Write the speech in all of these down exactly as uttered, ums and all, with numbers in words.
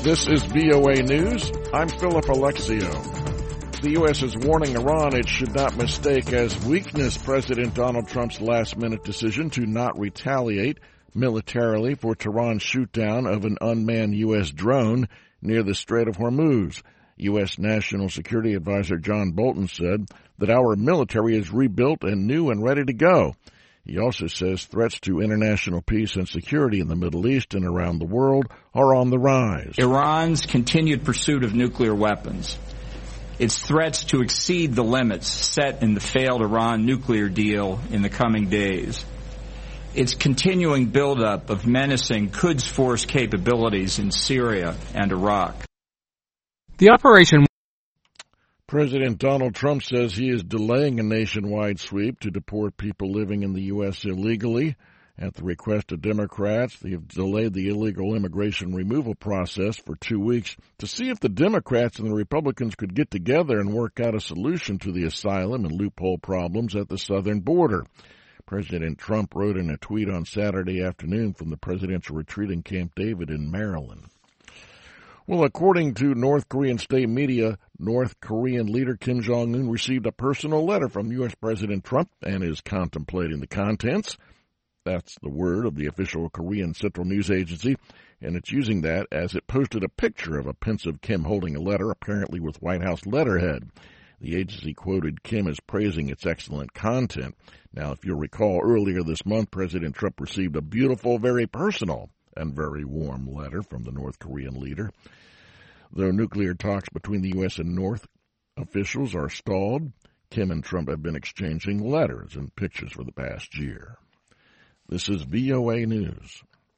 This is V O A News. I'm Philip Alexio. The U S is warning Iran it should not mistake as weakness President Donald Trump's last-minute decision to not retaliate militarily for Tehran's shoot-down of an unmanned U S drone near the Strait of Hormuz. U S. National Security Advisor John Bolton said that our military is rebuilt and new and ready to go. He also says threats to international peace and security in the Middle East and around the world are on the rise. Iran's continued pursuit of nuclear weapons, its threats to exceed the limits set in the failed Iran nuclear deal in the coming days, its continuing buildup of menacing Quds Force capabilities in Syria and Iraq. The operation. President Donald Trump says he is delaying a nationwide sweep to deport people living in the U S illegally. At the request of Democrats, they have delayed the illegal immigration removal process for two weeks to see if the Democrats and the Republicans could get together and work out a solution to the asylum and loophole problems at the southern border. President Trump wrote in a tweet on Saturday afternoon from the presidential retreat in Camp David in Maryland. Well, according to North Korean state media, North Korean leader Kim Jong-un received a personal letter from U S. President Trump and is contemplating the contents. That's the word of the official Korean Central News Agency, and it's using that as it posted a picture of a pensive Kim holding a letter, apparently with White House letterhead. The agency quoted Kim as praising its excellent content. Now, if you'll recall, earlier this month, President Trump received a beautiful, very personal and very warm letter from the North Korean leader. Though nuclear talks between the U S and North officials are stalled, Kim and Trump have been exchanging letters and pictures for the past year. This is V O A News.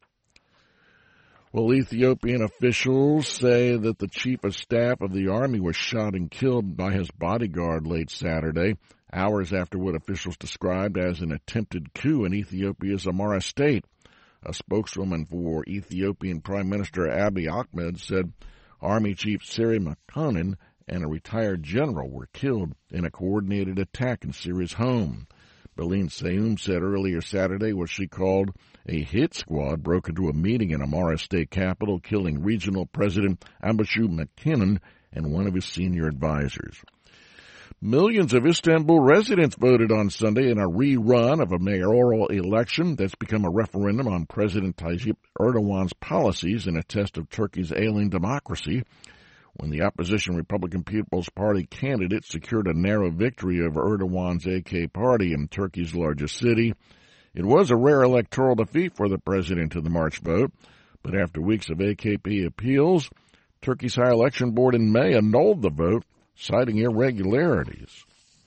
Well, Ethiopian officials say that the chief of staff of the army was shot and killed by his bodyguard late Saturday, hours after what officials described as an attempted coup in Ethiopia's Amhara state. A spokeswoman for Ethiopian Prime Minister Abiy Ahmed said Army Chief Siri Makonnen and a retired general were killed in a coordinated attack in Siri's home. Beline Seyoum said earlier Saturday what she called a hit squad broke into a meeting in Amhara state capital, killing regional president Ambashu McKinnon and one of his senior advisors. Millions of Istanbul residents voted on Sunday in a rerun of a mayoral election that's become a referendum on President Tayyip Erdogan's policies and a test of Turkey's ailing democracy. When the opposition Republican People's Party candidate secured a narrow victory over Erdogan's A K party in Turkey's largest city, it was a rare electoral defeat for the president in the March vote. But after weeks of A K P appeals, Turkey's High Election Board in May annulled the vote, citing irregularities.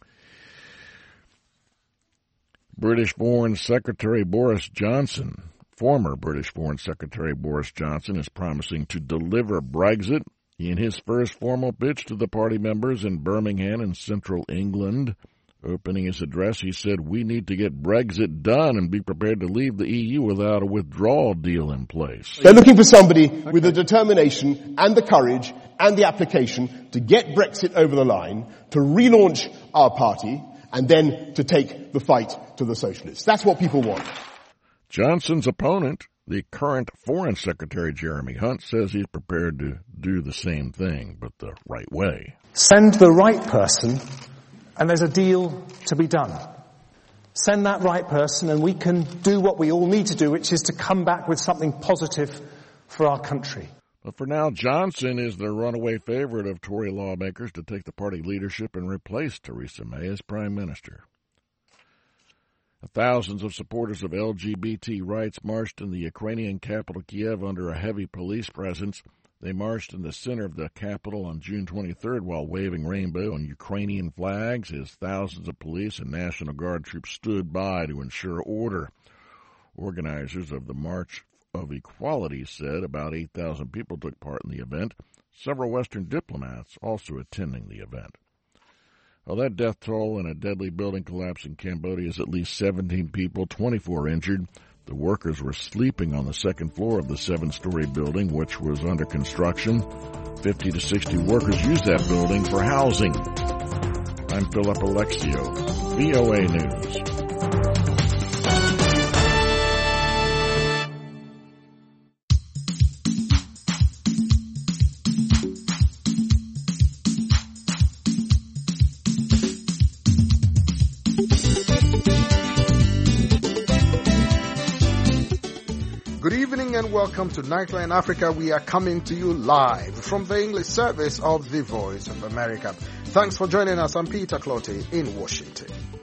British Foreign Secretary Boris Johnson, former British Foreign Secretary Boris Johnson, is promising to deliver Brexit in his first formal pitch to the party members in Birmingham in central England. Opening his address, he said, "We need to get Brexit done and be prepared to leave the E U without a withdrawal deal in place." They're looking for somebody okay. with the determination and the courage and the application to get Brexit over the line, to relaunch our party, and then to take the fight to the socialists. That's what people want. Johnson's opponent, the current Foreign Secretary Jeremy Hunt, says he's prepared to do the same thing, but the right way. Send the right person, and there's a deal to be done. Send that right person, and we can do what we all need to do, which is to come back with something positive for our country. But for now, Johnson is the runaway favorite of Tory lawmakers to take the party leadership and replace Theresa May as prime minister. Thousands of supporters of L G B T rights marched in the Ukrainian capital Kiev under a heavy police presence. They marched in the center of the capital on June twenty-third while waving rainbow and Ukrainian flags as thousands of police and National Guard troops stood by to ensure order. Organizers of the March of Equality said about eight thousand people took part in the event, several Western diplomats also attending the event. Well, that death toll in a deadly building collapse in Cambodia is at least seventeen people, twenty-four injured. The workers were sleeping on the second floor of the seven-story building, which was under construction. fifty to sixty workers used that building for housing. I'm Philip Alexio, V O A News. and welcome to Nightline Africa. We are coming to you live from the English service of the Voice of America. Thanks for joining us. I'm Peter Clottey in Washington.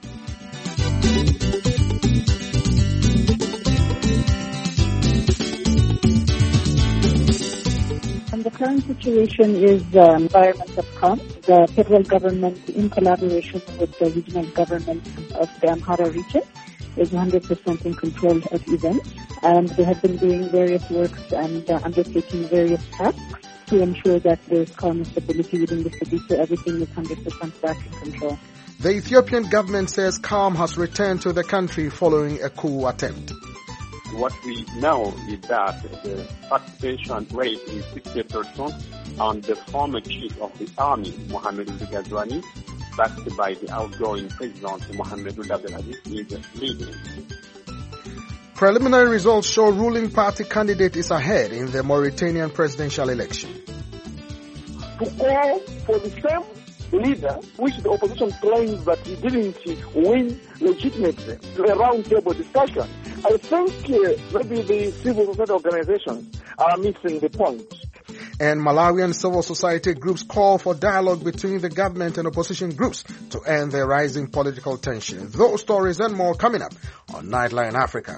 And the current situation is the um, environment of calm. The federal government, in collaboration with the regional government of the Amhara region, is one hundred percent in control of events. And they have been doing various works and uh, undertaking various tasks to ensure that there is calm and stability within the city, so everything is one hundred percent back in control. The Ethiopian government says calm has returned to the country following a coup attempt. What we know is that the participation rate is sixty percent, and the former chief of the army, Mohamed Ould Ghazouani, backed by the outgoing president, Mohamed Ould Abdelaziz, is leading. Preliminary results show ruling party candidate is ahead in the Mauritanian presidential election. To call for the same leader, which the opposition claims that he didn't win legitimately, a round table discussion. I think uh, maybe the civil society organizations are missing the point. And Malawian civil society groups call for dialogue between the government and opposition groups to end the rising political tension. Those stories and more coming up on Nightline Africa.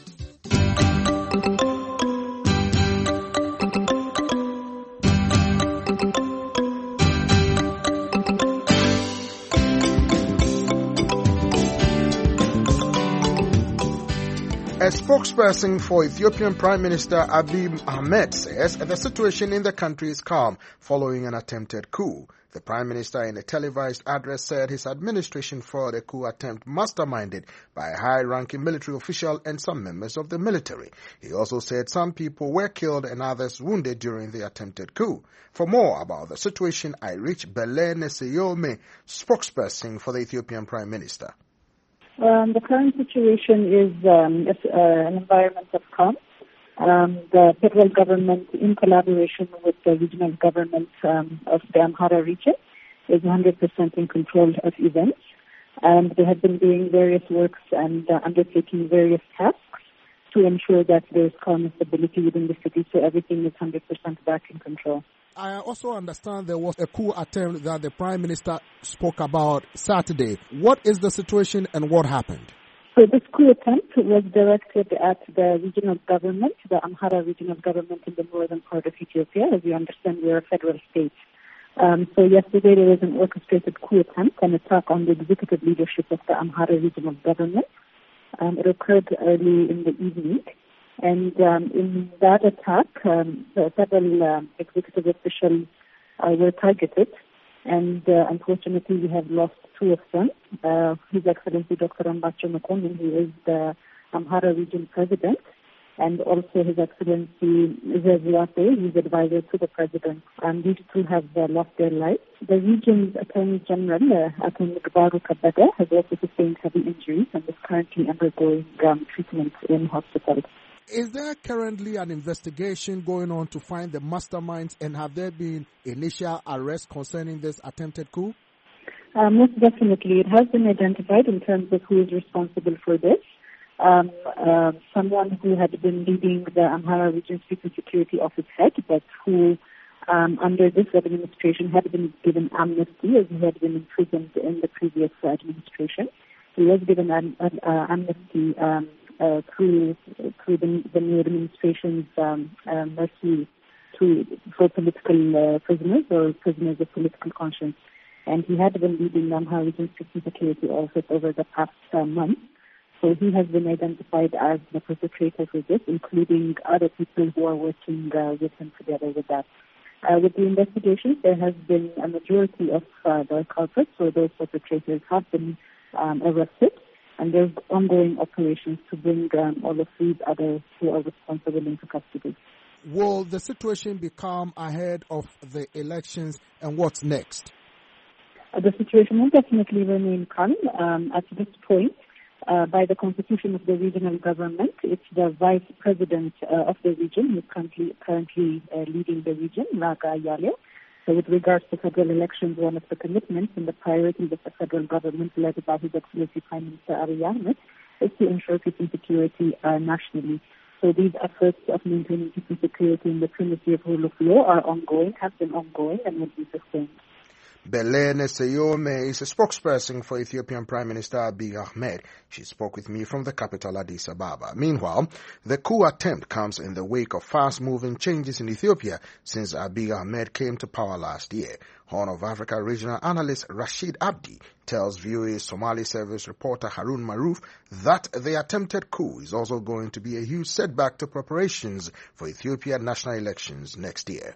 A spokesperson for Ethiopian Prime Minister Abiy Ahmed says the situation in the country is calm following an attempted coup. The Prime Minister in a televised address said his administration fought a coup attempt masterminded by a high-ranking military official and some members of the military. He also said some people were killed and others wounded during the attempted coup. For more about the situation, I reached Bele Neseyome, spokesperson for the Ethiopian Prime Minister. Um, the current situation is um, uh, an environment of calm. Um, the federal government, in collaboration with the regional government um, of the Amhara region, is one hundred percent in control of events. And they have been doing various works and uh, undertaking various tasks to ensure that there is calm and stability within the city, so everything is one hundred percent back in control. I also understand there was a coup attempt that the Prime Minister spoke about Saturday. What is the situation and what happened? So this coup attempt was directed at the regional government, the Amhara regional government in the northern part of Ethiopia. As you understand, we are a federal state. Um, so yesterday there was an orchestrated coup attempt, an attack on the executive leadership of the Amhara regional government. Um, it occurred early in the evening. And um, in that attack, um, several uh, executive officials uh, were targeted. And uh, unfortunately, we have lost two of them. Uh, His Excellency Doctor Ambacho Mekonnen, who is the Amhara region president, and also His Excellency Zeziwate, who is advisor to the president. And these two have uh, lost their lives. The region's Attorney General, uh, Attorney Gbaru Kabede, has also sustained heavy injuries and is currently undergoing um, treatment in hospital. Is there currently an investigation going on to find the masterminds, and have there been initial arrests concerning this attempted coup? Uh, most definitely. It has been identified in terms of who is responsible for this. Um, uh, someone who had been leading the Amhara Region Peace and Security Office head, but who, um, under this administration, had been given amnesty as he had been imprisoned in the previous administration. He was given an, an uh, amnesty um, uh, through through the, the new administration's um, uh, mercy to for political uh, prisoners or prisoners of political conscience. And he had been leading the Amhara Region Peace and Security Office over the past uh, month. So he has been identified as the perpetrator for this, including other people who are working uh, with him together with that. Uh, with the investigations, there has been a majority of uh, the culprits, or those perpetrators, have been um, arrested, and there's ongoing operations to bring um, all of these others who are responsible into custody. Will the situation become ahead of the elections, and what's next? Uh, the situation will definitely remain calm. Um, at this point, uh, by the constitution of the regional government, it's the vice president uh, of the region who is currently, currently uh, leading the region, Raga Yale. So with regards to federal elections, one of the commitments and the priorities of the federal government led by His Excellency Prime Minister Abiy Ahmed is to ensure peace and security uh, nationally. So these efforts of maintaining peace and security and the primacy of rule of law are ongoing, have been ongoing, and will be sustained. Belene Seyome is a spokesperson for Ethiopian Prime Minister Abiy Ahmed. She spoke with me from the capital Addis Ababa. Meanwhile, the coup attempt comes in the wake of fast-moving changes in Ethiopia since Abiy Ahmed came to power last year. Horn of Africa regional analyst Rashid Abdi tells V O A's Somali service reporter Harun Maruf that the attempted coup is also going to be a huge setback to preparations for Ethiopian national elections next year.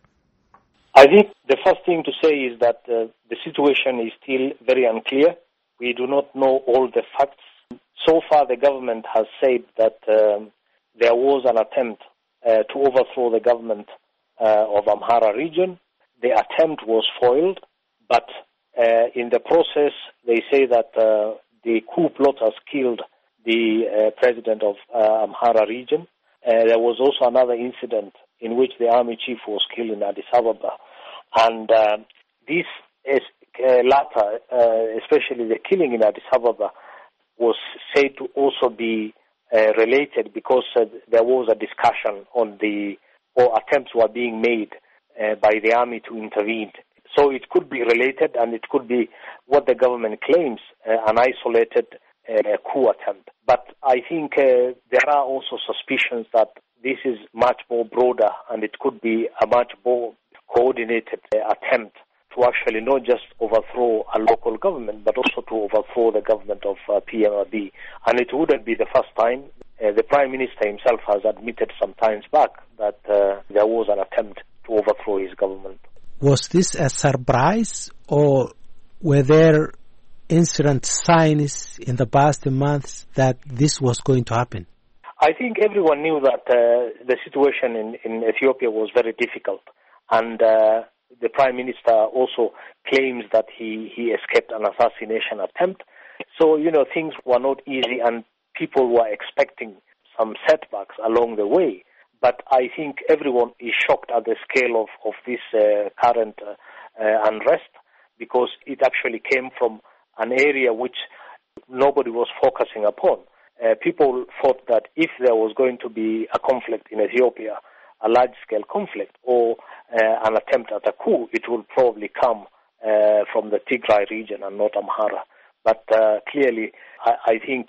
I think the first thing to say is that uh, the situation is still very unclear. We do not know all the facts. So far, the government has said that um, there was an attempt uh, to overthrow the government uh, of Amhara region. The attempt was foiled, but uh, in the process, they say that uh, the coup plotters killed the uh, president of uh, Amhara region. Uh, there was also another incident in which the army chief was killed in Addis Ababa. And uh, this is, uh, latter, uh, especially the killing in Addis Ababa, was said to also be uh, related because uh, there was a discussion on the, or attempts were being made uh, by the army to intervene. So it could be related, and it could be what the government claims, uh, an isolated uh, coup attempt. But I think uh, there are also suspicions that this is much more broader, and it could be a much more coordinated uh, attempt to actually not just overthrow a local government, but also to overthrow the government of uh, P M Abiy. And it wouldn't be the first time. Uh, the Prime Minister himself has admitted some times back that uh, there was an attempt to overthrow his government. Was this a surprise, or were there incident signs in the past months that this was going to happen? I think everyone knew that uh, the situation in, in Ethiopia was very difficult, and uh, the Prime Minister also claims that he, he escaped an assassination attempt. So, you know, things were not easy, and people were expecting some setbacks along the way. But I think everyone is shocked at the scale of, of this uh, current uh, uh, unrest, because it actually came from an area which nobody was focusing upon. Uh, people thought that if there was going to be a conflict in Ethiopia, a large-scale conflict, or uh, an attempt at a coup, it will probably come uh, from the Tigray region and not Amhara. But uh, clearly, I, I think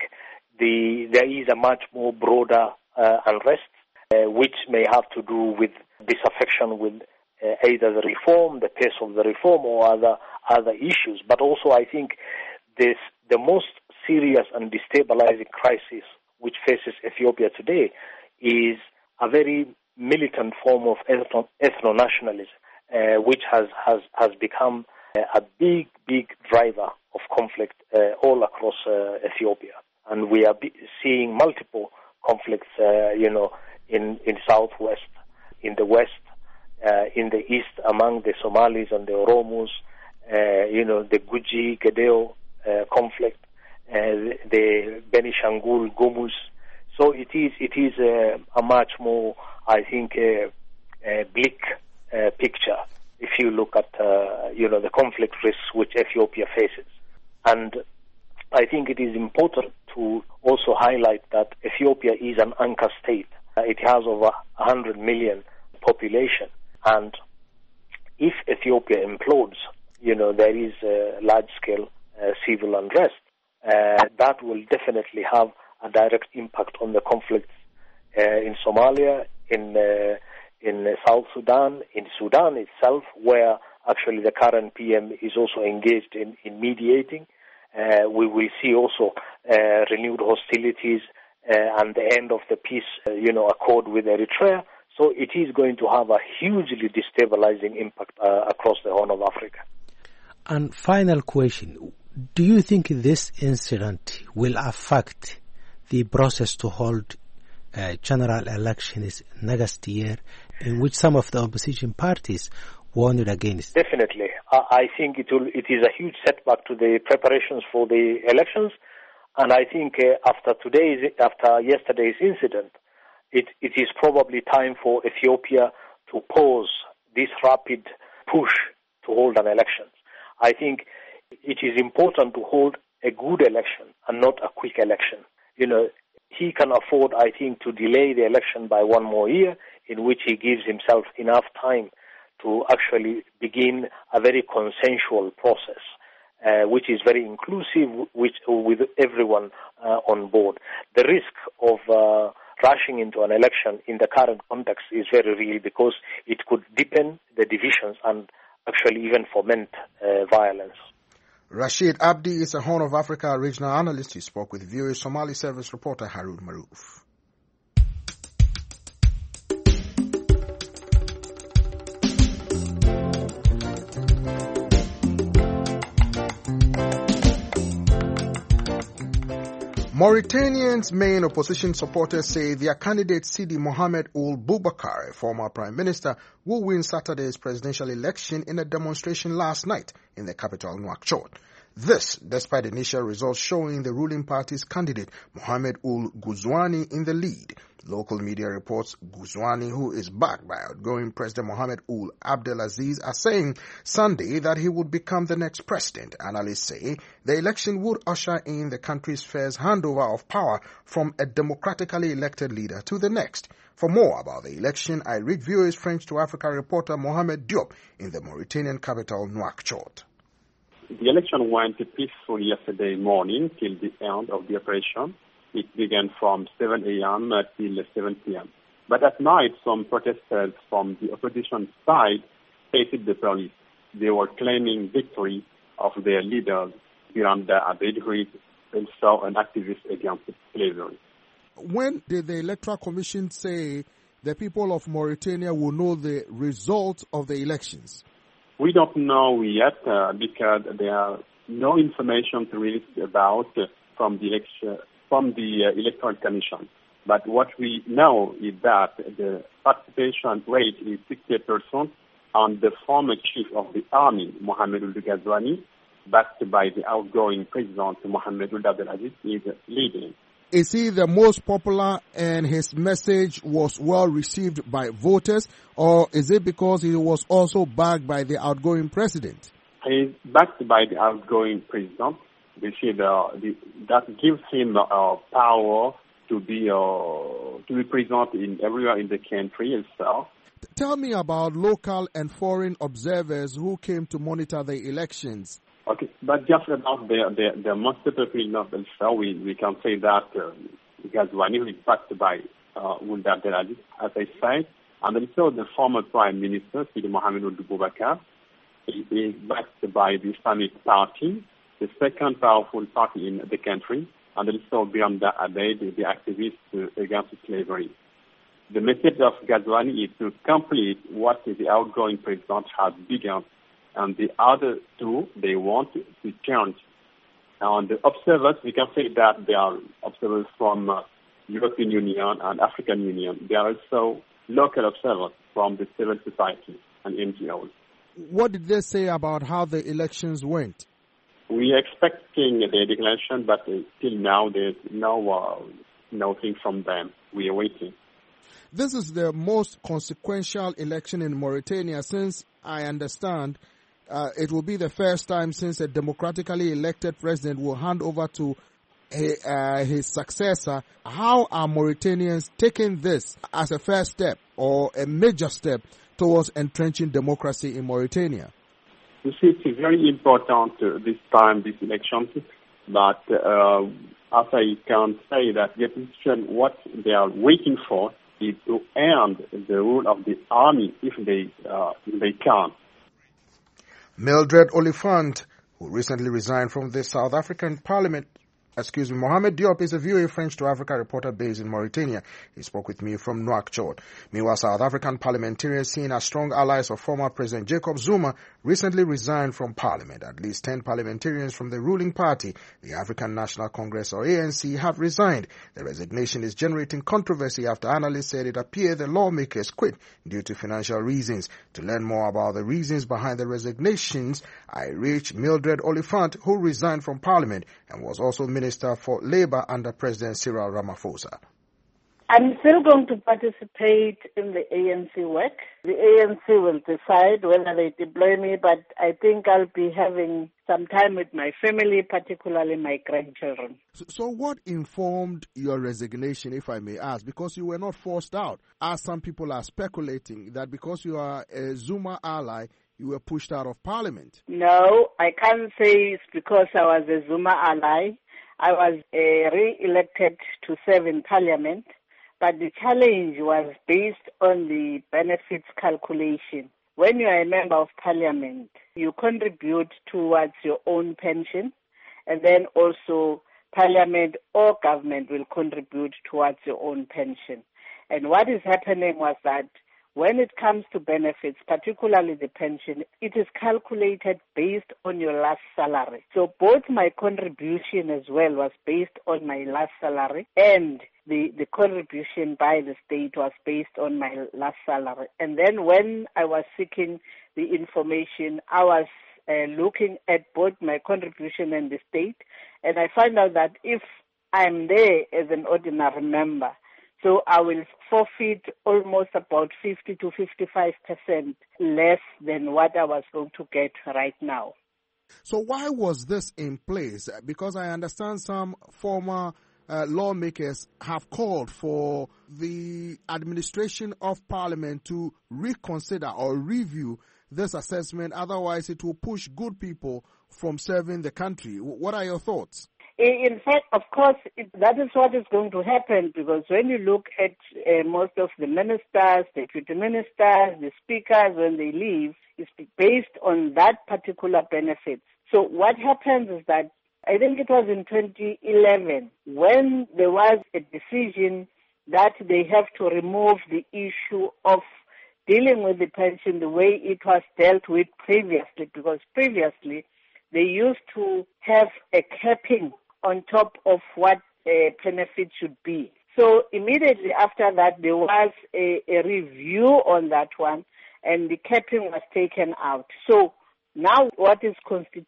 the there is a much more broader uh, unrest, uh, which may have to do with disaffection with uh, either the reform, the pace of the reform, or other other issues. But also, I think this the most serious and destabilizing crisis which faces Ethiopia today is a very militant form of ethno, ethno-nationalism, uh, which has, has, has become uh, a big, big driver of conflict uh, all across uh, Ethiopia. And we are be- seeing multiple conflicts, uh, you know, in, in southwest, in the west, uh, in the east among the Somalis and the Oromos, uh, you know, the Guji, Gedeo uh, conflict, Uh, the Benishangul Gumus. So it is it is uh, a much more, I think, uh, uh, bleak uh, picture if you look at uh, you know the conflict risks which Ethiopia faces. And I think it is important to also highlight that Ethiopia is an anchor state. Uh, it has over one hundred million population, and if Ethiopia implodes, you know there is a large-scale uh, civil unrest. Uh, that will definitely have a direct impact on the conflicts uh, in Somalia, in uh, in uh, South Sudan, in Sudan itself, where actually the current P M is also engaged in, in mediating. Uh, we will see also uh, renewed hostilities uh, and the end of the peace, uh, you know, accord with Eritrea. So it is going to have a hugely destabilizing impact uh, across the Horn of Africa. And final question. Do you think this incident will affect the process to hold uh, general elections next year, in which some of the opposition parties warned against? Definitely. I think it will. It is a huge setback to the preparations for the elections, and I think uh, after today's, after yesterday's incident, it, it is probably time for Ethiopia to pause this rapid push to hold an election. I think it is important to hold a good election and not a quick election. You know, he can afford, I think, to delay the election by one more year, in which he gives himself enough time to actually begin a very consensual process, uh, which is very inclusive, which with everyone uh, on board. The risk of uh, rushing into an election in the current context is very real, because it could deepen the divisions and actually even foment uh, violence. Rashid Abdi is a Horn of Africa regional analyst. He spoke with V O A Somali service reporter Harun Maruf. Mauritanians' main opposition supporters say their candidate Sidi Mohamed Ould Boubacar, a former prime minister, will win Saturday's presidential election in a demonstration last night in the capital Nouakchott. This, despite initial results showing the ruling party's candidate Mohamed Ould Ghazouani in the lead. Local media reports Ghazouani, who is backed by outgoing President Mohamed Ould Abdelaziz, are saying Sunday that he would become the next president. Analysts say the election would usher in the country's first handover of power from a democratically elected leader to the next. For more about the election, I read V O A's French to Africa reporter Mohamed Diop in the Mauritanian capital Nouakchott. The election went peacefully yesterday morning till the end of the operation. It began from seven a.m. till seven p.m. But at night, some protesters from the opposition side faced the police. They were claiming victory of their leader, Biranda Abeid, who is also an activist against slavery. When did the Electoral Commission say the people of Mauritania will know the result of the elections? We don't know yet uh, because there are no information released about uh, from the election, from the uh, Electoral Commission. But what we know is that the participation rate is sixty percent, and the former chief of the army, Mohamed Ould Ghazouani, backed by the outgoing president, Mohamed Ould Abdelaziz, is leading. Is he the most popular and his message was well received by voters, or is it because he was also backed by the outgoing president? He is backed by the outgoing president. We see the, the, that gives him uh, power to be uh, to be present in everywhere in the country itself. Tell me about local and foreign observers who came to monitor the elections. Okay, but just about the the, the most popular also, we, we can say that uh, Ghazouani is backed by uh, Ould Abdelaziz, as I said, and also the former Prime Minister, Sidi Mohamed Ould Boubacar, is backed by the Islamic Party, the second powerful party in the country, and also Biranda Abeid, the activist against slavery. The message of Ghazouani is to complete what the outgoing president has begun, and the other two, they want to change. And the observers, we can say that they are observers from uh, European Union and African Union. They are also local observers from the civil society and N G Os. What did they say about how the elections went? We are expecting the declaration, but uh, till now there's no uh, nothing from them. We are waiting. This is the most consequential election in Mauritania since, I understand, uh, it will be the first time since a democratically elected president will hand over to a, uh, his successor. How are Mauritanians taking this as a first step or a major step towards entrenching democracy in Mauritania? You see, it's very important uh, this time, this election, but uh, as I can say that the opposition, what they are waiting for is to end the rule of the army if they uh, if they can. Mildred Oliphant, who recently resigned from the South African Parliament, excuse me, Mohamed Diop is a V O A French to Africa reporter based in Mauritania. He spoke with me from Nouakchott. Meanwhile, South African parliamentarians, seen as strong allies of former President Jacob Zuma, recently resigned from Parliament. At least ten parliamentarians from the ruling party, the African National Congress or A N C, have resigned. The resignation is generating controversy after analysts said it appeared the lawmakers quit due to financial reasons. To learn more about the reasons behind the resignations, I reached Mildred Oliphant, who resigned from Parliament and was also Minister Minister for Labour under President Cyril Ramaphosa. I'm still going to participate in the A N C work. The A N C will decide whether they deploy me, but I think I'll be having some time with my family, particularly my grandchildren. So, so what informed your resignation, if I may ask? Because you were not forced out, as some people are speculating, that because you are a Zuma ally, you were pushed out of parliament. No, I can't say it's because I was a Zuma ally. I was uh, re-elected to serve in parliament. But the challenge was based on the benefits calculation. When you are a member of parliament, you contribute towards your own pension, and then also parliament or government will contribute towards your own pension. And what is happening was that when it comes to benefits, particularly the pension, it is calculated based on your last salary. So both my contribution as well was based on my last salary, and the, the contribution by the state was based on my last salary. And then when I was seeking the information, I was uh, looking at both my contribution and the state, and I found out that if I'm there as an ordinary member, so I will forfeit almost about fifty to fifty-five percent less than what I was going to get right now. So why was this in place? Because I understand some former uh, lawmakers have called for the administration of parliament to reconsider or review this assessment. Otherwise, it will push good people from serving the country. What are your thoughts? In fact, of course, it, that is what is going to happen, because when you look at uh, most of the ministers, deputy ministers, the speakers, when they leave, it's based on that particular benefit. So what happens is that, I think it was in twenty eleven, when there was a decision that they have to remove the issue of dealing with the pension the way it was dealt with previously, because previously they used to have a capping on top of what a benefit should be. So immediately after that, there was a, a review on that one, and the capping was taken out. So now what is constituting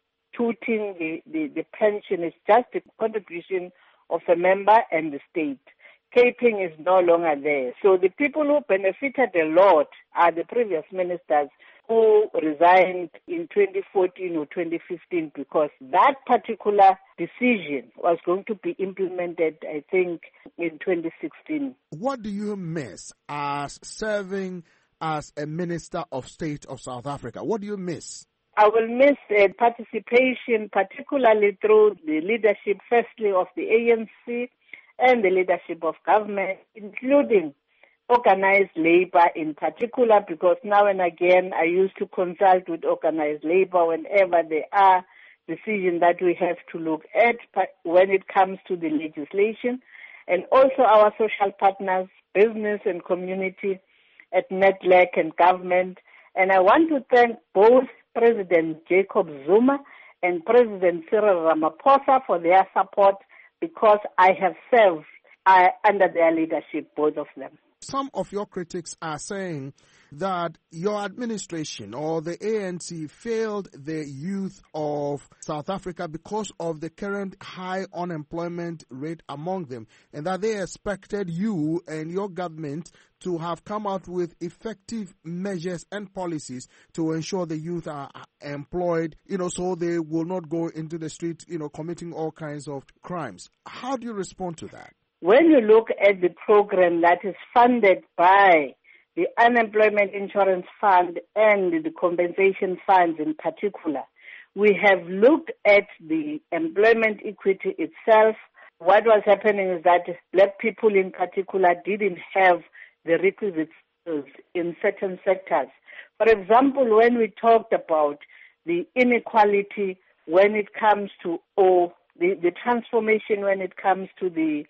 the, the, the pension is just the contribution of a member and the state. Capping is no longer there. So the people who benefited a lot are the previous ministers who resigned in twenty fourteen or twenty fifteen, because that particular decision was going to be implemented, I think, in twenty sixteen. What do you miss as serving as a Minister of State of South Africa? What do you miss? I will miss uh, participation, particularly through the leadership, firstly, of the A N C and the leadership of government, including organized labor in particular, because now and again I used to consult with organized labor whenever there are decisions that we have to look at when it comes to the legislation, and also our social partners, business and community at NEDLAC and government. And I want to thank both President Jacob Zuma and President Cyril Ramaphosa for their support, because I have served uh, under their leadership, both of them. Some of your critics are saying that your administration or the A N C failed the youth of South Africa because of the current high unemployment rate among them, and that they expected you and your government to have come out with effective measures and policies to ensure the youth are employed, you know, so they will not go into the street, you know, committing all kinds of crimes. How do you respond to that? When you look at the program that is funded by the Unemployment Insurance Fund and the compensation funds in particular, we have looked at the employment equity itself. What was happening is that black people in particular didn't have the requisite skills in certain sectors. For example, when we talked about the inequality when it comes to, or the, the transformation when it comes to the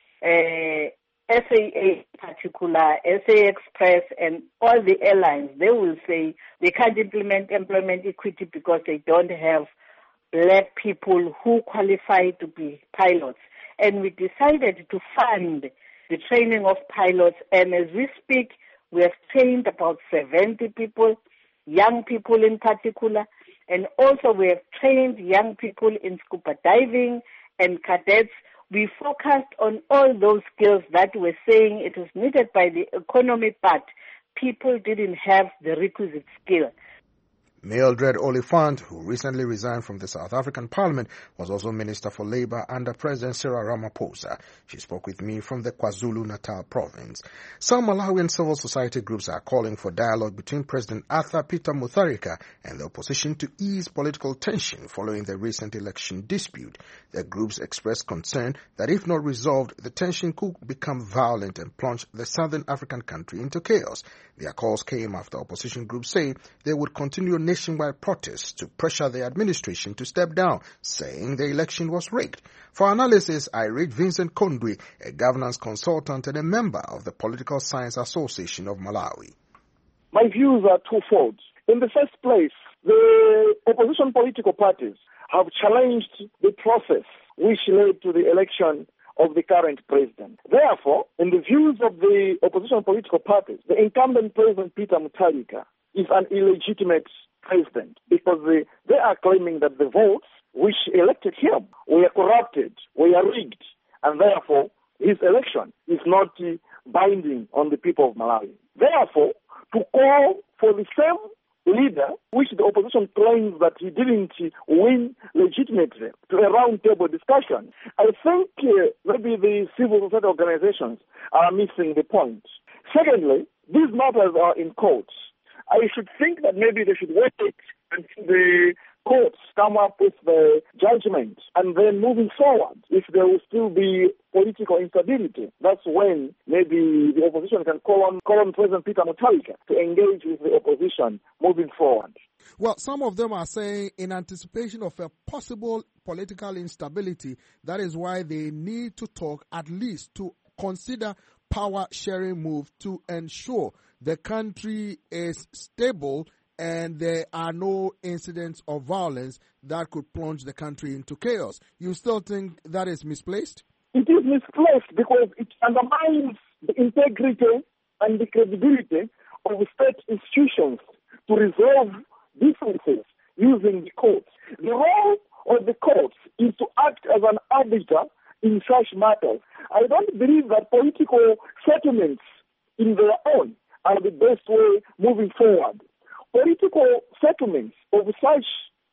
Uh, S A A in particular, S A Express and all the airlines, they will say they can't implement employment equity because they don't have black people who qualify to be pilots. And we decided to fund the training of pilots, and as we speak, we have trained about seventy people, young people in particular, and also we have trained young people in scuba diving and cadets we focused on all those skills that were saying it was needed by the economy, but people didn't have the requisite skill. Mildred Oliphant, who recently resigned from the South African Parliament, was also Minister for Labour under President Cyril Ramaphosa. She spoke with me from the KwaZulu-Natal province. Some Malawian civil society groups are calling for dialogue between President Arthur Peter Mutharika and the opposition to ease political tension following the recent election dispute. The groups expressed concern that if not resolved, the tension could become violent and plunge the southern African country into chaos. Their calls came after opposition groups say they would continue nationwide protests to pressure the administration to step down, saying the election was rigged. For analysis, I read Vincent Kondwi, a governance consultant and a member of the Political Science Association of Malawi. My views are twofold. In the first place, the opposition political parties have challenged the process which led to the election of the current president. Therefore, in the views of the opposition political parties, the incumbent president Peter Mutharika is an illegitimate president because they, they are claiming that the votes which elected him were corrupted, were rigged, and therefore his election is not uh, binding on the people of Malawi. Therefore, to call for the same leader, which the opposition claims that he didn't uh, win legitimately, to a round-table discussion, I think uh, maybe the civil society organizations are missing the point. Secondly, these matters are in courts. I should think that maybe they should wait until the courts come up with the judgment and then moving forward, if there will still be political instability, that's when maybe the opposition can call on, call on President Peter Mutharika to engage with the opposition moving forward. Well, some of them are saying in anticipation of a possible political instability, that is why they need to talk, at least to consider power sharing move to ensure the country is stable and there are no incidents of violence that could plunge the country into chaos. You still think that is misplaced? It is misplaced because it undermines the integrity and the credibility of state institutions to resolve differences using the courts. The role of the courts is to act as an arbiter in such matters. I don't believe that political settlements in their own are the best way moving forward. Political settlements of such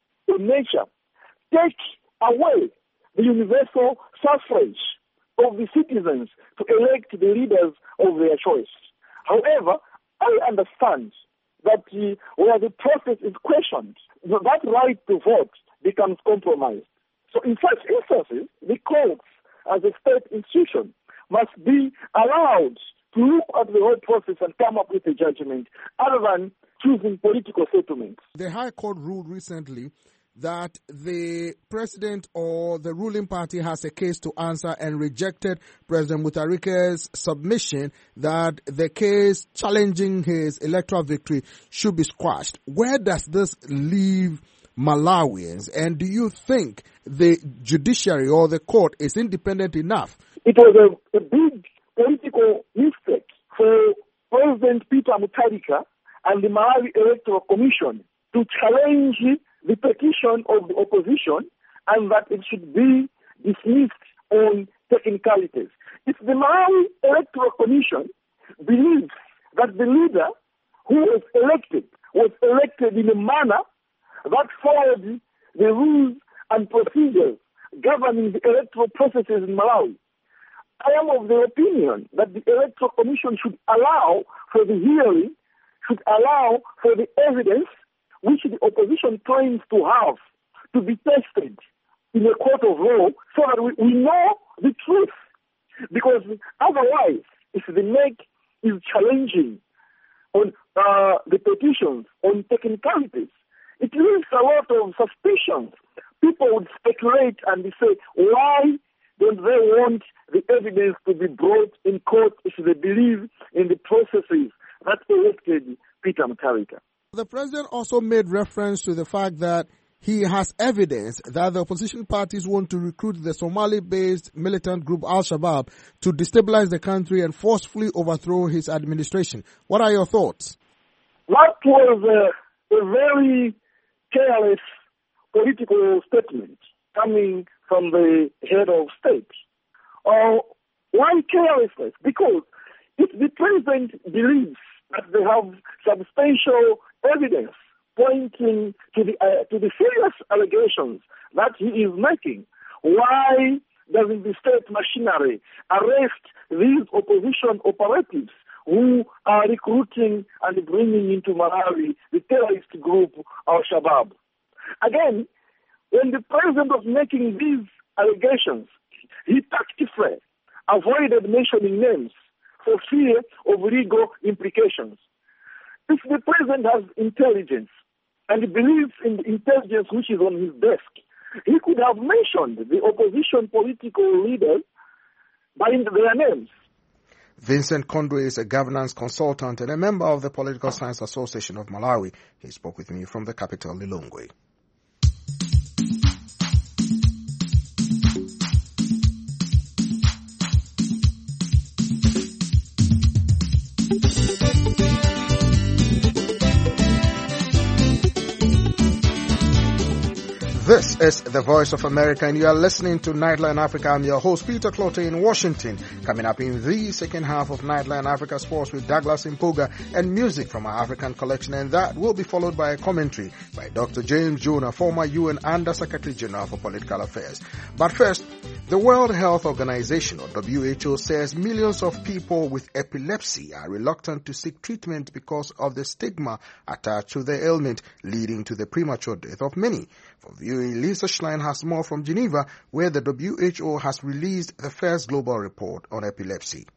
nature take away the universal suffrage of the citizens to elect the leaders of their choice. However, I understand that uh, where the process is questioned, that right to vote becomes compromised. So in such instances, the courts, as a state institution, must be allowed to look at the whole process and come up with a judgment other than choosing political settlements. The High Court ruled recently that the president or the ruling party has a case to answer and rejected President Mutharika's submission that the case challenging his electoral victory should be squashed. Where does this leave Malawians? And do you think the judiciary or the court is independent enough? It was a, a big political mistake for President Peter Mutharika and the Malawi Electoral Commission to challenge the petition of the opposition and that it should be dismissed on technicalities. If the Malawi Electoral Commission believes that the leader who was elected was elected in a manner that followed the rules and procedures governing the electoral processes in Malawi, I am of the opinion that the Electoral Commission should allow for the hearing, should allow for the evidence which the opposition claims to have to be tested in a court of law so that we, we know the truth. Because otherwise, if the M E C is challenging on uh, the petitions on technicalities, it leaves a lot of suspicions. People would speculate and say, why don't they want the evidence to be brought in court if they believe in the processes that elected Peter Mutharika? The president also made reference to the fact that he has evidence that the opposition parties want to recruit the Somali-based militant group Al-Shabaab to destabilize the country and forcefully overthrow his administration. What are your thoughts? That was a, a very careless political statement coming from the head of state. or why carelessness? Because if the president believes that they have substantial evidence pointing to the uh, to the serious allegations that he is making, why doesn't the state machinery arrest these opposition operatives who are recruiting and bringing into Malawi the terrorist group Al-Shabaab? Again, when the president was making these allegations, he tactfully avoided mentioning names for fear of legal implications. If the president has intelligence and believes in the intelligence which is on his desk, he could have mentioned the opposition political leaders by their names. Vincent Kondwe is a governance consultant and a member of the Political Science Association of Malawi. He spoke with me from the capital, Lilongwe. This is the Voice of America, and you are listening to Nightline Africa. I'm your host, Peter Clotte in Washington. Coming up in the second half of Nightline Africa Sports with Douglas Impuga and music from our African collection, and that will be followed by a commentary by Doctor James Jonah, former U N Under Secretary General for Political Affairs. But first, the World Health Organization, or W H O, says millions of people with epilepsy are reluctant to seek treatment because of the stigma attached to the ailment, leading to the premature death of many. For V O A, Lisa Schlein has more from Geneva, where the W H O has released the first global report on epilepsy.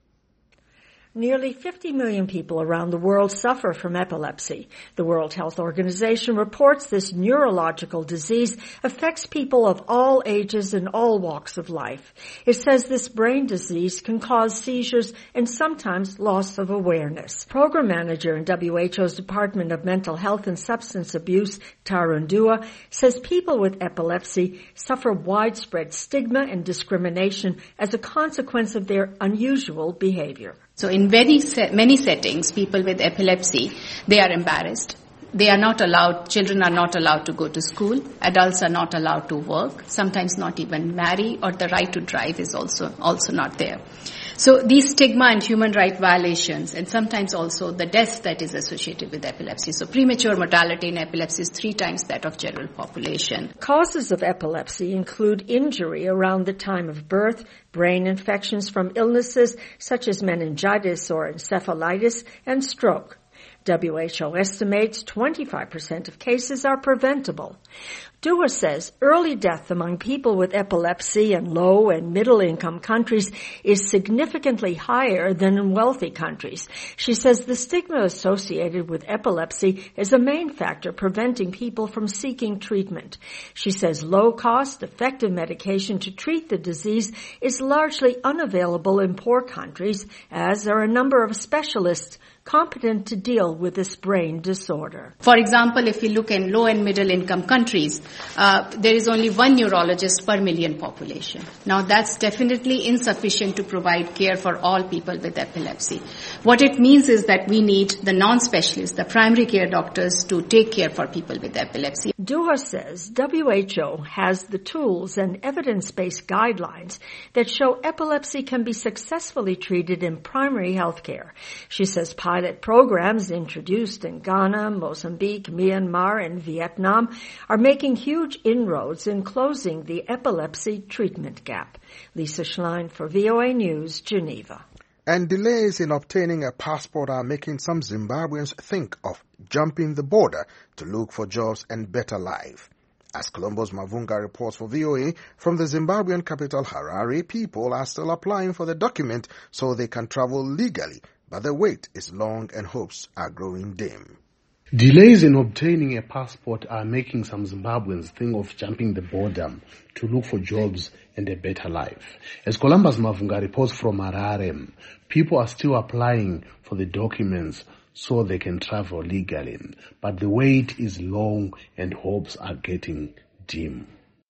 Nearly fifty million people around the world suffer from epilepsy. The World Health Organization reports this neurological disease affects people of all ages and all walks of life. It says this brain disease can cause seizures and sometimes loss of awareness. Program manager in W H O's Department of Mental Health and Substance Abuse, Tarun Dua, says people with epilepsy suffer widespread stigma and discrimination as a consequence of their unusual behavior. So in very se- many settings, people with epilepsy, they are embarrassed. They are not allowed, children are not allowed to go to school. Adults are not allowed to work, sometimes not even marry, or the right to drive is also, also not there. So these stigma and human right violations, and sometimes also the death that is associated with epilepsy. So premature mortality in epilepsy is three times that of general population. Causes of epilepsy include injury around the time of birth, brain infections from illnesses such as meningitis or encephalitis, and stroke. W H O estimates twenty-five percent of cases are preventable. Dua says early death among people with epilepsy in low and middle-income countries is significantly higher than in wealthy countries. She says the stigma associated with epilepsy is a main factor preventing people from seeking treatment. She says low-cost, effective medication to treat the disease is largely unavailable in poor countries, as there are a number of specialists competent to deal with this brain disorder. For example, if you look in low and middle income countries, uh, there is only one neurologist per million population. Now that's definitely insufficient to provide care for all people with epilepsy. What it means is that we need the non-specialists, the primary care doctors, to take care for people with epilepsy. Dua says W H O has the tools and evidence-based guidelines that show epilepsy can be successfully treated in primary health care. She says pilot programs introduced in Ghana, Mozambique, Myanmar, and Vietnam are making huge inroads in closing the epilepsy treatment gap. Lisa Schlein for V O A News, Geneva. And delays in obtaining a passport are making some Zimbabweans think of jumping the border to look for jobs and better life. As Colombo's Mavunga reports for V O A, from the Zimbabwean capital Harare, people are still applying for the document so they can travel legally, but the wait is long and hopes are growing dim. Delays in obtaining a passport are making some Zimbabweans think of jumping the border to look for jobs and a better life. As Columbus Mavunga reports from Harare, people are still applying for the documents so they can travel legally, but the wait is long and hopes are getting dim.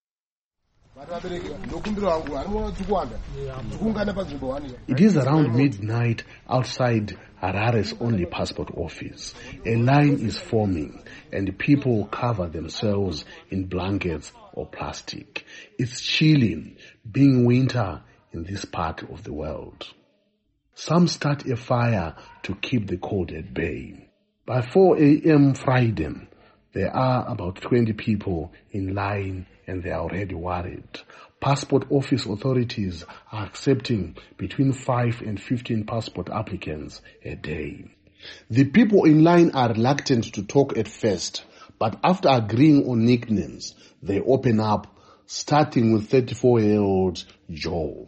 It is around midnight outside Harare's only passport office. A line is forming and people cover themselves in blankets or plastic. It's chilling, being winter in this part of the world. Some start a fire to keep the cold at bay. By four a.m. Friday, there are about twenty people in line and they are already worried. Passport office authorities are accepting between five and fifteen passport applicants a day. The people in line are reluctant to talk at first, but after agreeing on nicknames, they open up, starting with thirty-four-year-old Joe.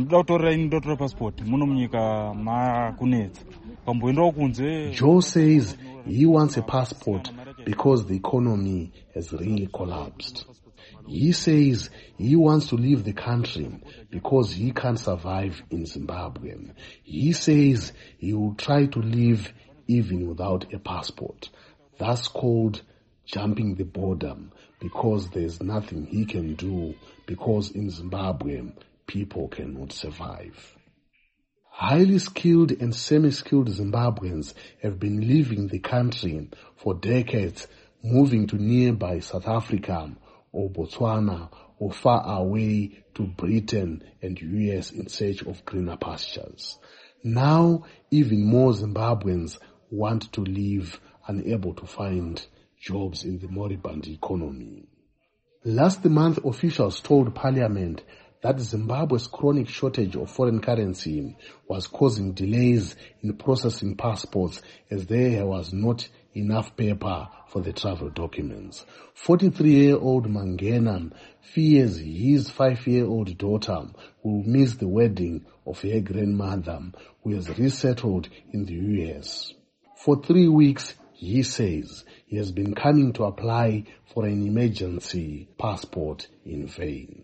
Joe says he wants a passport because the economy has really collapsed. He says he wants to leave the country because he can't survive in Zimbabwe. He says he will try to leave even without a passport. That's called jumping the border because there's nothing he can do because in Zimbabwe people cannot survive. Highly skilled and semi-skilled Zimbabweans have been leaving the country for decades, moving to nearby South Africa or Botswana or far away to Britain and U S in search of greener pastures. Now, even more Zimbabweans want to leave, unable to find jobs in the moribund economy. Last month, officials told Parliament that Zimbabwe's chronic shortage of foreign currency was causing delays in processing passports as there was not enough paper for the travel documents. forty-three-year-old Mangena fears his five-year-old daughter will miss the wedding of her grandmother, who has resettled in the U S. For three weeks, he says, he has been coming to apply for an emergency passport in vain.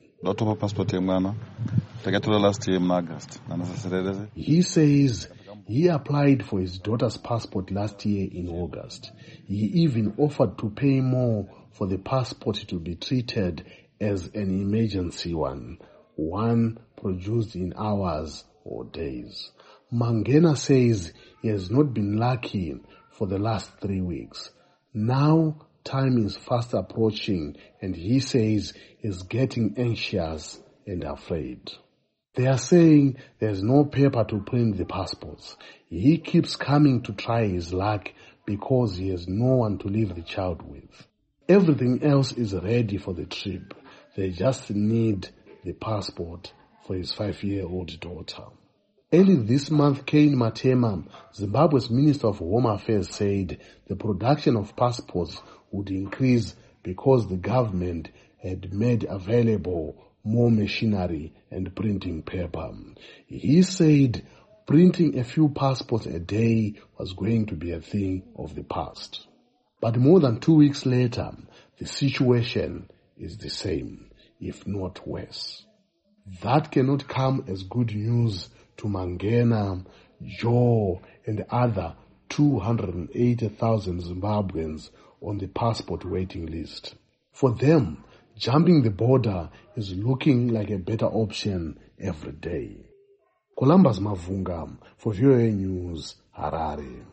He says he applied for his daughter's passport last year in August. He even offered to pay more for the passport to be treated as an emergency one, one produced in hours or days. Mangena says he has not been lucky for the last three weeks. Now time is fast approaching and he says he's getting anxious and afraid. They are saying there's no paper to print the passports. He keeps coming to try his luck because he has no one to leave the child with. Everything else is ready for the trip. They just need the passport for his five-year-old daughter. Early this month, Kane Matema, Zimbabwe's Minister of Home Affairs, said the production of passports would increase because the government had made available more machinery and printing paper. He said printing a few passports a day was going to be a thing of the past. But more than two weeks later, the situation is the same, if not worse. That cannot come as good news to Mangena, Joe, and other two hundred eighty thousand Zimbabweans on the passport waiting list. For them, jumping the border is looking like a better option every day. Columbus Mavunga for V O A News, Harare.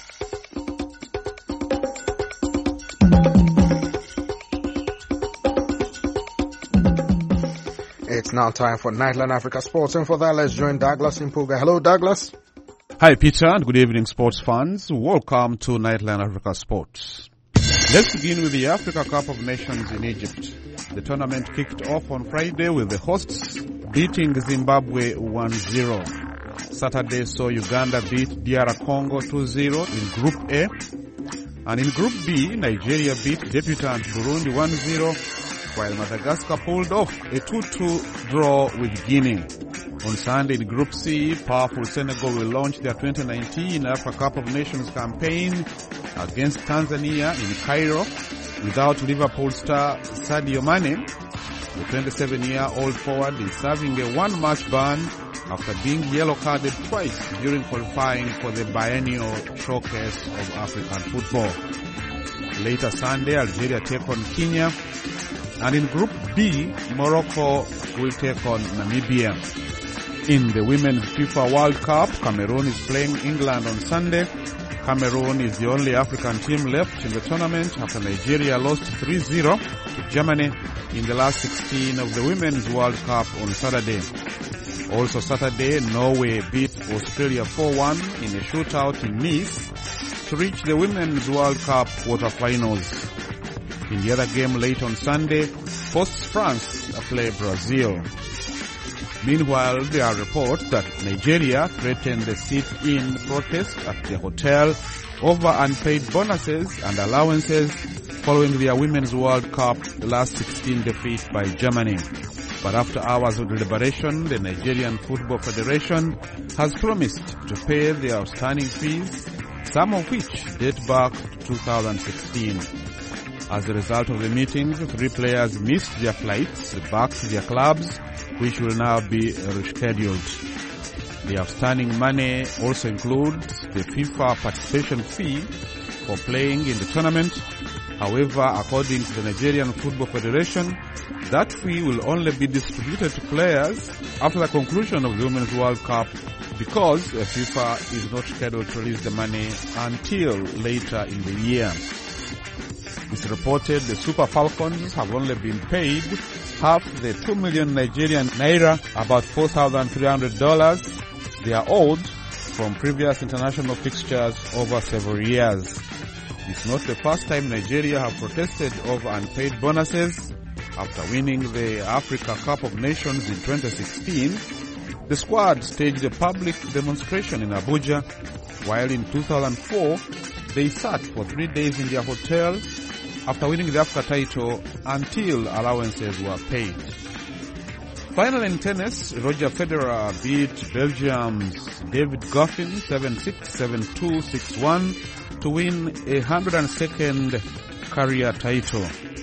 It's now time for Nightline Africa Sports, and for that, let's join Douglas Impuga. Hello, Douglas. Hi, Peter, and good evening, sports fans. Welcome to Nightline Africa Sports. Let's begin with the Africa Cup of Nations in Egypt. The tournament kicked off on Friday with the hosts beating Zimbabwe one zero. Saturday saw Uganda beat D R Congo two zero in Group A. And in Group B, Nigeria beat debutant Burundi one zero, while Madagascar pulled off a two two draw with Guinea. On Sunday in Group C, powerful Senegal will launch their twenty nineteen Africa Cup of Nations campaign against Tanzania in Cairo without Liverpool star Sadio Mane. The twenty-seven-year-old forward is serving a one-match ban after being yellow-carded twice during qualifying for the biennial showcase of African football. Later Sunday, Algeria take on Kenya, and in Group B, Morocco will take on Namibia. In the Women's FIFA World Cup, Cameroon is playing England on Sunday. Cameroon is the only African team left in the tournament after Nigeria lost three zero to Germany in the last sixteen of the Women's World Cup on Saturday. Also Saturday, Norway beat Australia four one in a shootout in Nice to reach the Women's World Cup quarterfinals. In the other game late on Sunday, hosts France play Brazil. Meanwhile, there are reports that Nigeria threatened a sit-in protest at the hotel over unpaid bonuses and allowances following their Women's World Cup last sixteen defeat by Germany. But after hours of deliberation, the Nigerian Football Federation has promised to pay the outstanding fees, some of which date back to two thousand sixteen. As a result of the meetings, three players missed their flights back to their clubs, which will now be rescheduled. The outstanding money also includes the FIFA participation fee for playing in the tournament. However, according to the Nigerian Football Federation, that fee will only be distributed to players after the conclusion of the Women's World Cup because FIFA is not scheduled to release the money until later in the year. It's reported the Super Falcons have only been paid half the two million Nigerian naira, about four thousand three hundred dollars, they are owed from previous international fixtures over several years. It's not the first time Nigeria have protested over unpaid bonuses. After winning the Africa Cup of Nations in twenty sixteen, the squad staged a public demonstration in Abuja, while in two thousand four, they sat for three days in their hotel after winning the Africa title until allowances were paid. Finally in tennis, Roger Federer beat Belgium's David Goffin seven six, seven two, six one to win a one hundred second career title.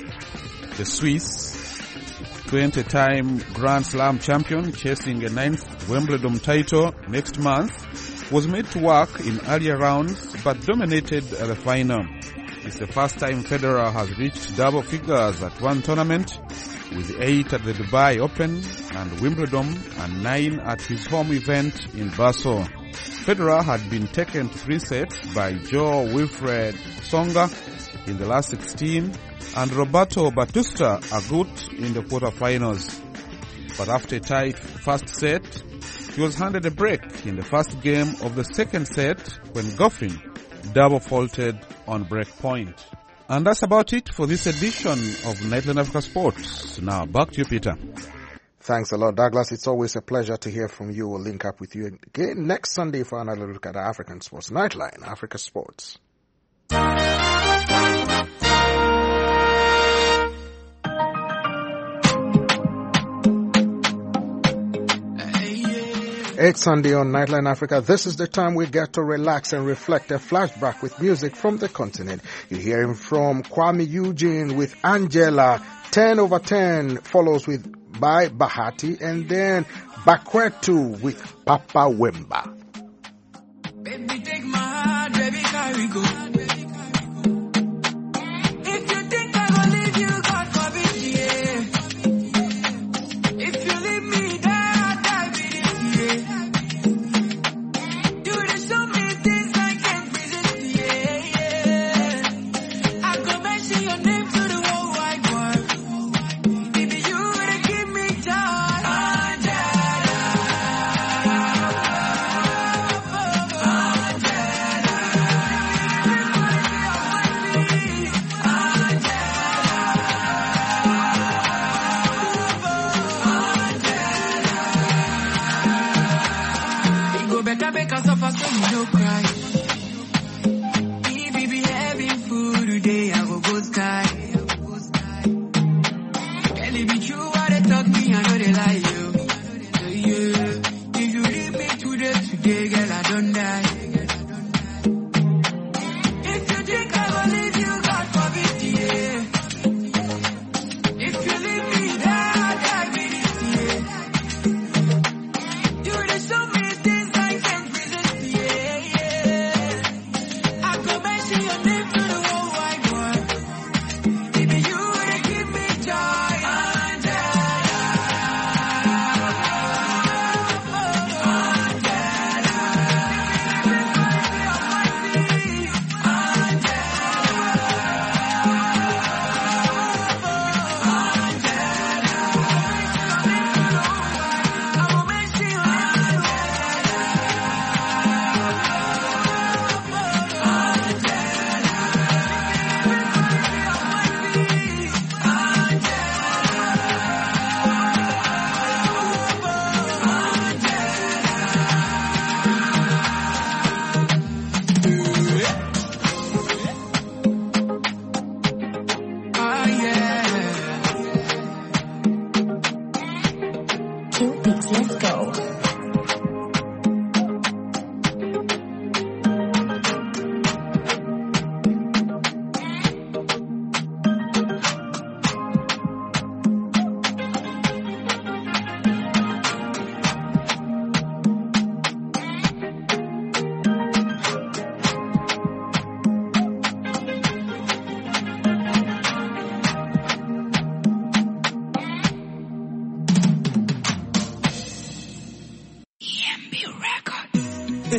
The Swiss, twenty-time Grand Slam champion chasing a ninth Wimbledon title next month, was made to work in earlier rounds but dominated the final. It's the first time Federer has reached double figures at one tournament, with eight at the Dubai Open and Wimbledon and nine at his home event in Basel. Federer had been taken to three sets by Joe Wilfred Songa in the last sixteen and Roberto Bautista Agut in the quarterfinals. But after a tight first set, he was handed a break in the first game of the second set when Goffin double faulted on break point. And that's about it for this edition of Nightline Africa Sports. Now back to you, Peter. Thanks a lot, Douglas. It's always a pleasure to hear from you. We'll link up with you again next Sunday for another look at African sports. Nightline Africa Sports. It's Sunday on Nightline Africa. This is the time we get to relax and reflect. A flashback with music from the continent. You're hearing from Kwame Eugene with Angela. ten over ten follows with by Bahati, and then Bakwetu with Papa Wemba. Baby, take my heart, baby, carry go. If you think I will leave you, God forbid, yeah. If you leave me there, I'll die with it, yeah. You did so many things I can't resist, yeah, yeah. I go mention your name to the whole wide world. Baby, you would give me joy. Angela.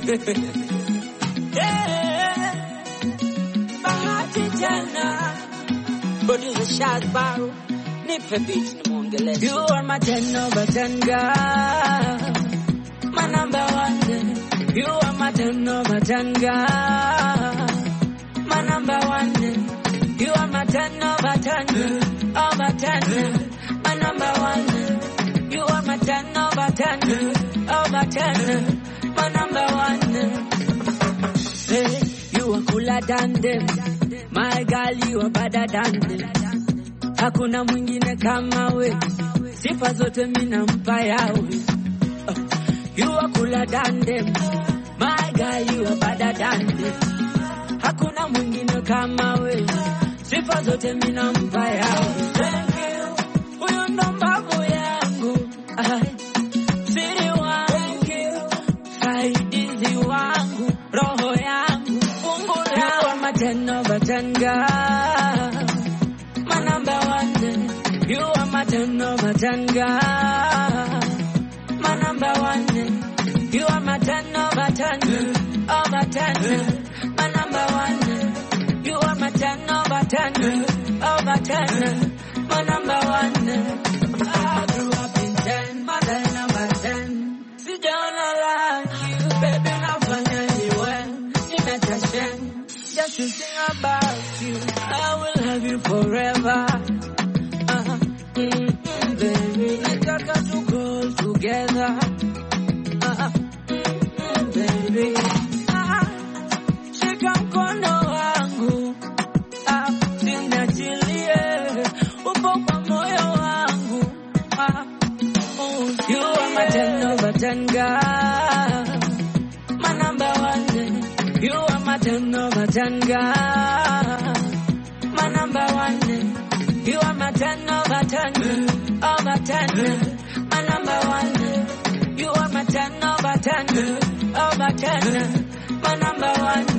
Yeah. Bahati jana. Producer Shaz Baru. Nipe beat ni mwongeleshe. You are my ten over ten girl. My number one. You are my ten over ten girl. My number one. You are my ten over ten. Over ten. My number one. You are my ten over ten. Over ten. My number one. Hey, you are cooler than them. My girl, you are better than them. Hakuna mwingine kama we. Sifa zote mina mpa yawe. Uh, you are cooler than them. My girl, you are better than them. Hakuna mwingine kama we. Sifa zote mina mpa yawe. Thank you. Huyu ndo mbavu yangu. Ay, siri wangu. Thank you. Saidizi wangu. Roho yangu. Fungu yangu. You are my ten over ten girl. My number one. You are my ten over ten girl. My number one. You are my ten over ten. Over ten. My number one. You are my ten over ten. Over ten. My number one. I grew up in ten. My ten number ten. Sijaona like you, baby, nafanya niwe. Nimetashen. Just to sing about you. I will have you forever. Uh-huh. Mm-hmm, baby. Nataka to go together. Uh-huh. Mm-hmm, baby. Uh-huh. Shika mkono wangu. Uh, sinachilie. Upo kwa moyo wangu. Uh, oh, you are my ten over ten girl. My number one. You are my ten over ten girl. My number one. You are my ten over ten. Over ten. My number one. You are my ten over ten. Over ten. My number one.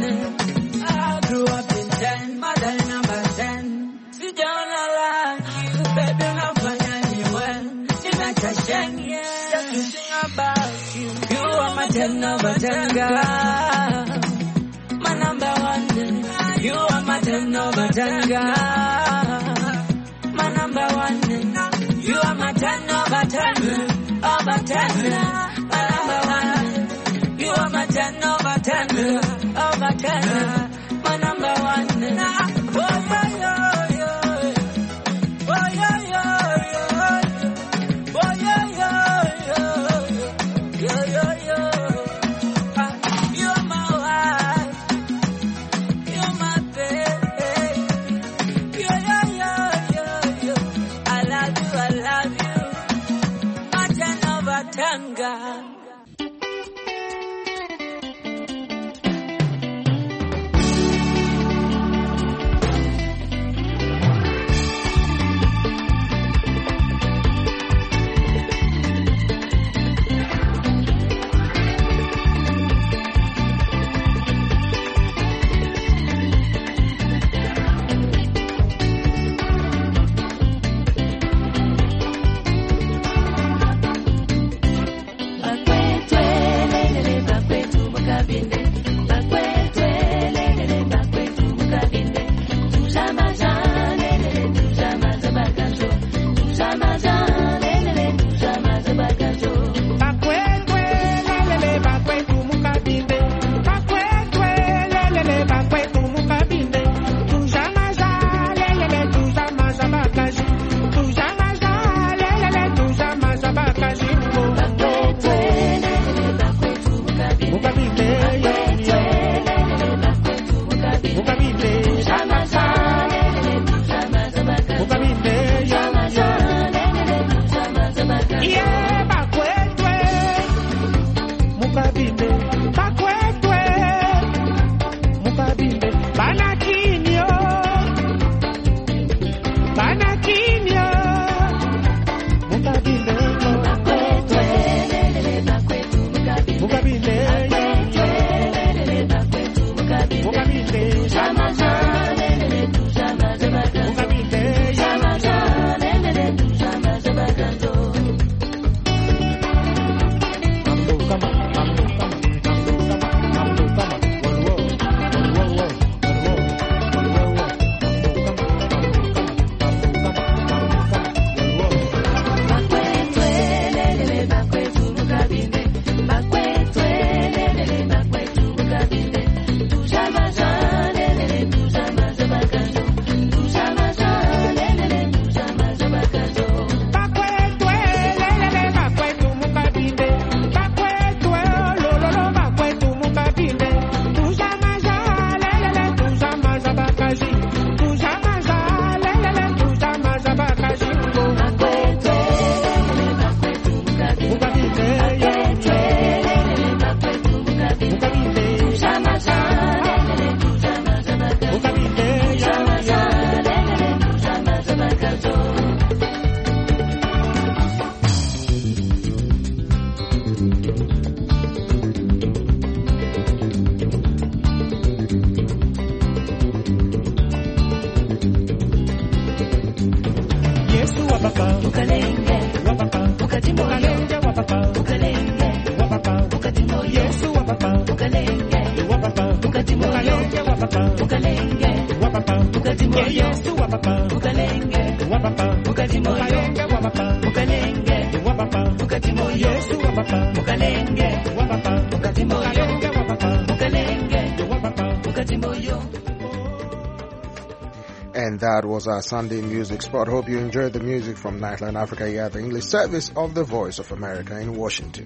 I grew up in ten. My ten number ten. Sijaona like you, baby, nafanya niwe. Nimetashen, yeah. Just to sing about you. You are my ten over ten girl. My number one. You are my ten over ten girl. My number one. You are my ten over ten. Over ten. My number one. You are my ten over ten. Over ten. My number one. Oh, yeah, yeah, yeah. Oh, yeah, yeah, yeah. Oh, yeah, yeah, yeah. Yeah, yeah, yeah. Ah, you're my wife. You're my baby. Yeah, yeah, yeah, yeah, yeah. I love you, I love you. My ten over ten girl. ukalenge, ukati moyo, ukalenge, ukati moyo, ukalenge, ukati moyo, ukalenge, ukati moyo, ukalenge, ukati moyo, ukalenge, ukati moyo, ukalenge, ukati moyo, ukalenge, ukati moyo. And that was our Sunday music spot. Hope you enjoyed the music from Nightline Africa here at the English service of the Voice of America in Washington.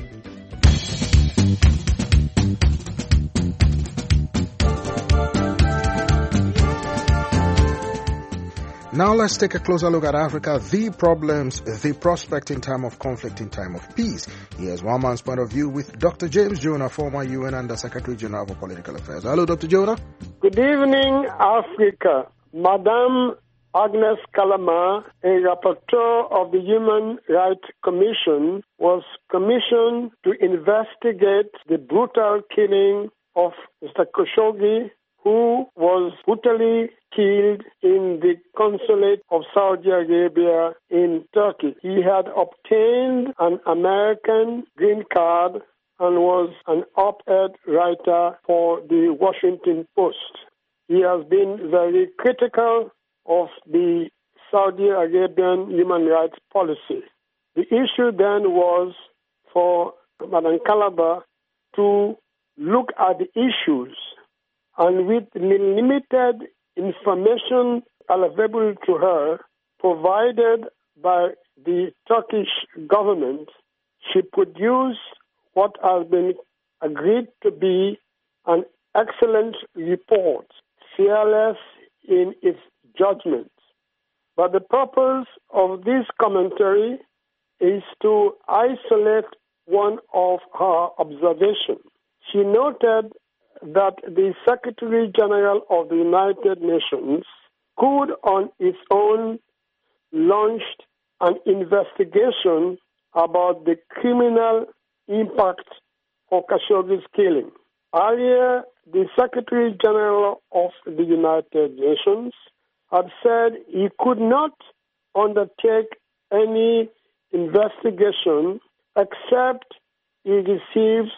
Now let's take a closer look at Africa, the problems, the prospect in time of conflict, in time of peace. Here's one man's point of view with Doctor James Jonah, former U N Under Secretary General for Political Affairs. Hello, Doctor Jonah. Good evening, Africa. Madame Agnes Calama, a rapporteur of the Human Rights Commission, was commissioned to investigate the brutal killing of Mister Khashoggi, who was brutally killed in the consulate of Saudi Arabia in Turkey. He had obtained an American green card and was an op-ed writer for the Washington Post. He has been very critical of the Saudi Arabian human rights policy. The issue then was for Madam Kalaba to look at the issues, and with limited information available to her, provided by the Turkish government, she produced what has been agreed to be an excellent report, fearless in its judgment. But the purpose of this commentary is to isolate one of her observations. She noted that the Secretary General of the United Nations could on its own launch an investigation about the criminal impact of Khashoggi's killing. Earlier, the Secretary General of the United Nations had said he could not undertake any investigation except he receives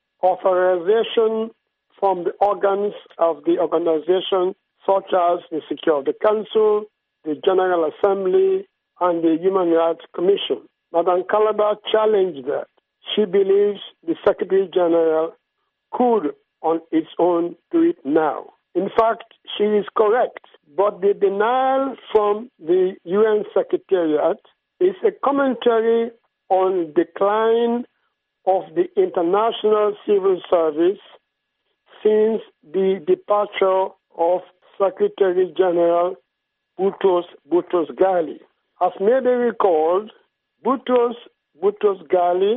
authorization from the organs of the organization, such as the Security Council, the General Assembly, and the Human Rights Commission. Madam Kalaba challenged that. She believes the Secretary General could on its own do it now. In fact, she is correct, but the denial from the U N Secretariat is a commentary on decline of the international civil service since the departure of Secretary General Boutros Boutros-Ghali. As may be recalled, Boutros Boutros-Ghali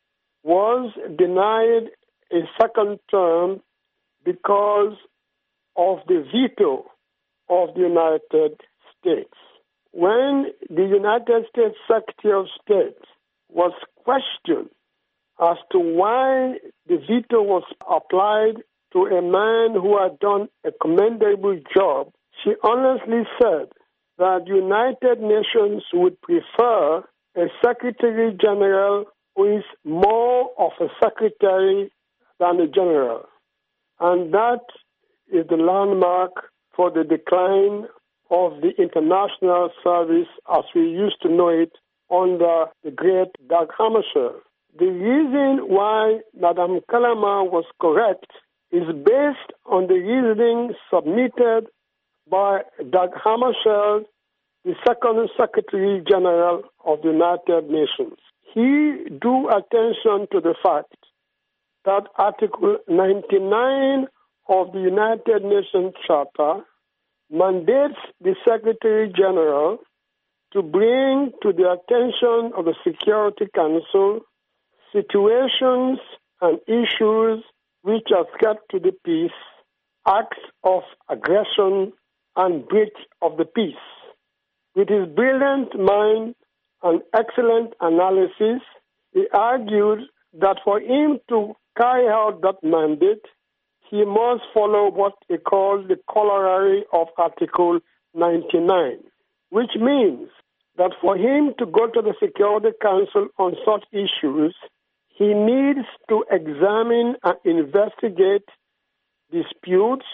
was denied a second term because of the veto of the United States. When the United States Secretary of State was questioned as to why the veto was applied to a man who had done a commendable job, she honestly said that the United Nations would prefer a Secretary General who is more of a secretary than a general. And that is the landmark for the decline of the international service as we used to know it under the great Dag Hammarskjöld. The reason why Madame Kalama was correct is based on the reasoning submitted by Dag Hammarskjöld, the second Secretary General of the United Nations. He drew attention to the fact that Article ninety-nine of the United Nations Charter mandates the Secretary General to bring to the attention of the Security Council situations and issues which are threat to the peace, acts of aggression, and breach of the peace. With his brilliant mind and excellent analysis, he argued that for him to carry out that mandate, he must follow what he calls the corollary of Article ninety-nine, which means that for him to go to the Security Council on such issues, he needs to examine and investigate disputes,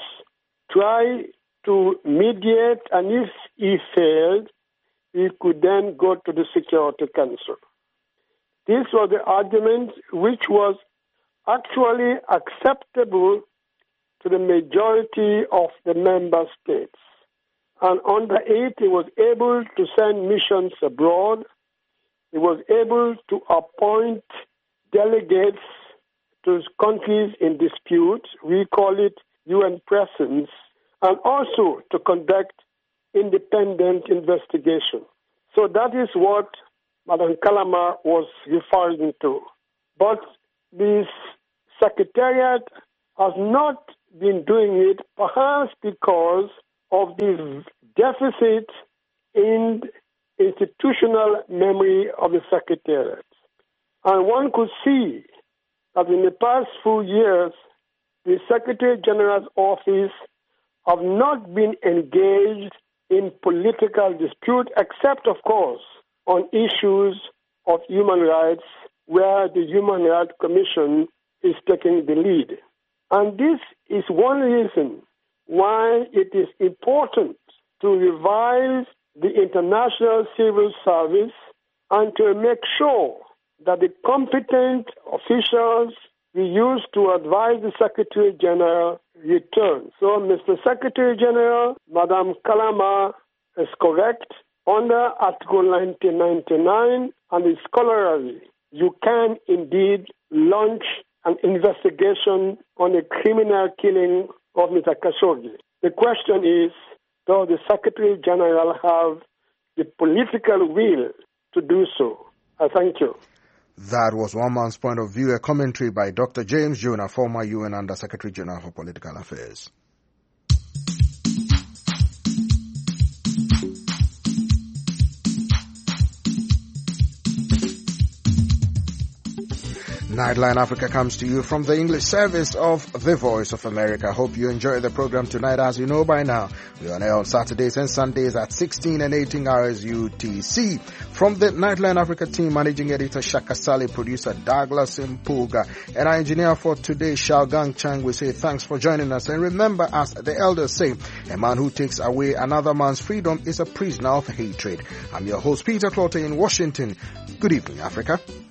try to mediate, and if he failed, he could then go to the Security Council. This was the argument which was actually acceptable to the majority of the member states. And under it, he was able to send missions abroad. He was able to appoint delegates to countries in dispute. We call it U N presence, and also to conduct independent investigation. So that is what Madam Kalama was referring to. But this secretariat has not been doing it, perhaps because of the deficit in institutional memory of the secretariat. And one could see that in the past few years, the Secretary General's office have not been engaged in political dispute, except, of course, on issues of human rights, where the Human Rights Commission is taking the lead. And this is one reason why it is important to revise the international civil service and to make sure that the competent officials we use to advise the Secretary General return. So, Mister Secretary General, Madam Kalama is correct. Under Article nineteen ninety-nine and the scholarly, you can indeed launch an investigation on the criminal killing of Mister Khashoggi. The question is, does the Secretary General have the political will to do so? I thank you. That was one man's point of view, a commentary by Doctor James Jonah, former U N Under Secretary General for Political Affairs. Nightline Africa comes to you from the English service of The Voice of America. Hope you enjoy the program tonight. As you know by now, we are on air on Saturdays and Sundays at sixteen and eighteen hours U T C. From the Nightline Africa team, managing editor Shaka Sali, producer Douglas Mpuga, and our engineer for today, Xiaogang Chang, we say thanks for joining us. And remember, as the elders say, a man who takes away another man's freedom is a prisoner of hatred. I'm your host, Peter Clotter in Washington. Good evening, Africa.